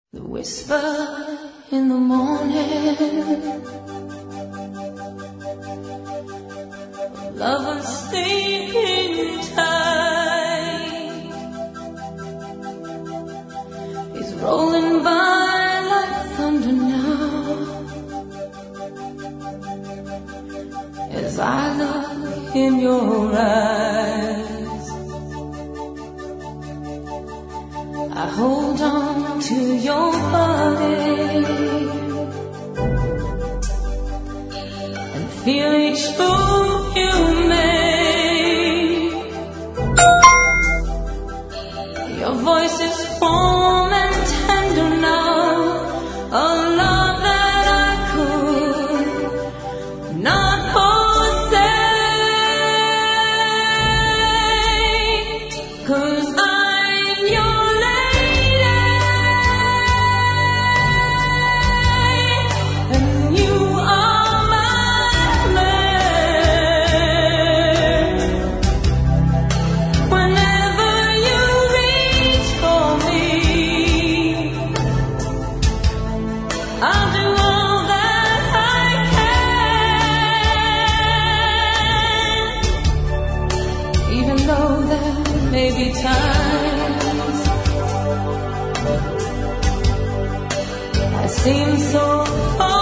The whisper in the morning, lovers sleeping tight, is rolling by like thunder now, as I look in your eyes. I hold on to your body and feel each move you make. Your voice is warm and tender now, a love that I could not forsake, 'cause I'm your lady and you are my man. Whenever you reach for me, I'll do all that I can, even though there may be times I seem so far